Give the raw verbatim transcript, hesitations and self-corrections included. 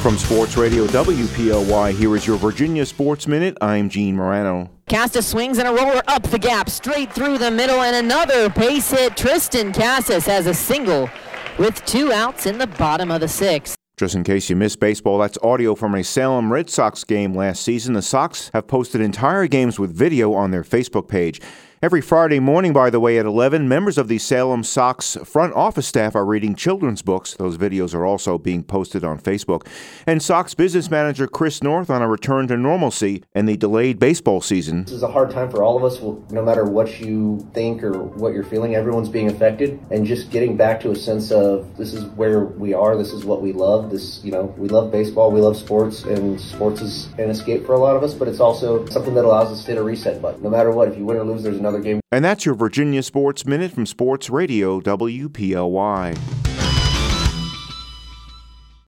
From Sports Radio W P L Y, here is your Virginia Sports Minute. I'm Gene Morano. Cassis swings and a roller up the gap, straight through the middle, and another base hit. Tristan Cassis has a single with two outs in the bottom of the sixth. Just in case you missed baseball, that's audio from a Salem Red Sox game last season. The Sox have posted entire games with video on their Facebook page. Every Friday morning, by the way, at eleven, members of the Salem Sox front office staff are reading children's books. Those videos are also being posted on Facebook. And Sox business manager Chris North on a return to normalcy and the delayed baseball season. This is a hard time for all of us. No matter what you think or what you're feeling, everyone's being affected. And just getting back to a sense of this is where we are, this is what we love. This, you know, we love baseball, we love sports, and sports is an escape for a lot of us, but it's also something that allows us to hit a reset button. No matter what, if you win or lose, there's another game. And that's your Virginia Sports Minute from Sports Radio W P L Y.